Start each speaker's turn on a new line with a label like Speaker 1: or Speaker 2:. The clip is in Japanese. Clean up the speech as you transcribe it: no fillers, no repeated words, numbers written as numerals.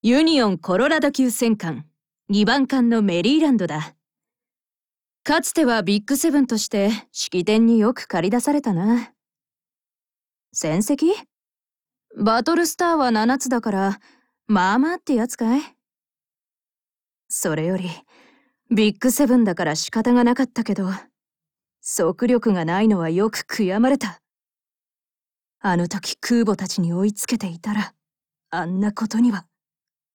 Speaker 1: ユニオンコロラド級戦艦2番艦のメリーランドだ。かつてはビッグセブンとして式典によく駆り出されたな。戦績？バトルスターは7つだから、まあまあってやつかい？それより、ビッグセブンだから仕方がなかったけど、速力がないのはよく悔やまれた。あの時空母たちに追いつけていたら、あんなことには。